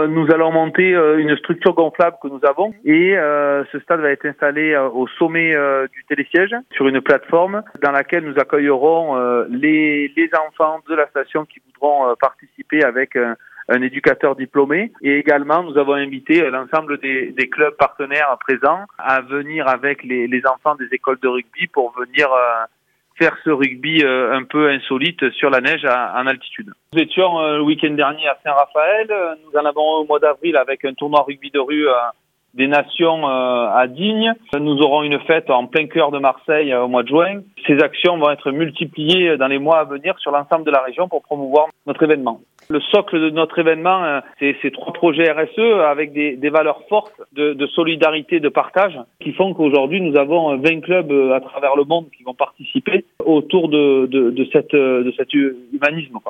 Nous allons monter une structure gonflable que nous avons et ce stade va être installé au sommet du télésiège sur une plateforme dans laquelle nous accueillerons les enfants de la station qui voudront participer avec un éducateur diplômé. Et également, nous avons invité l'ensemble des clubs partenaires présents à venir avec les enfants des écoles de rugby pour venir faire ce rugby un peu insolite sur la neige en altitude. Nous étions le week-end dernier à Saint-Raphaël. Nous en avons au mois d'avril avec un tournoi rugby de rue des Nations à Digne. Nous aurons une fête en plein cœur de Marseille au mois de juin. Ces actions vont être multipliées dans les mois à venir sur l'ensemble de la région pour promouvoir notre événement. Le socle de notre événement, c'est ces 3 projets RSE avec des valeurs fortes de solidarité, de partage, qui font qu'aujourd'hui nous avons 20 clubs à travers le monde qui vont participer autour de cet humanisme, quoi.